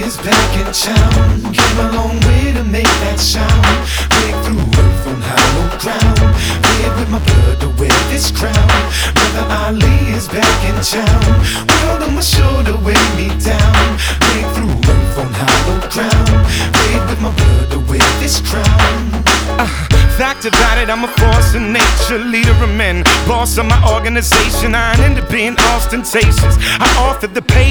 is back in town. Came a long way to make that sound. Break through earth on hollow ground. Red with my blood to wear this crown. Brother Ali is back in town. World on my shoulder, weigh me down. Break through earth on hollow ground. Red with my blood to wear this crown. Fact about it, I'm a force of nature, leader of men, boss of my organization. I ain't into being ostentatious. I offer the pay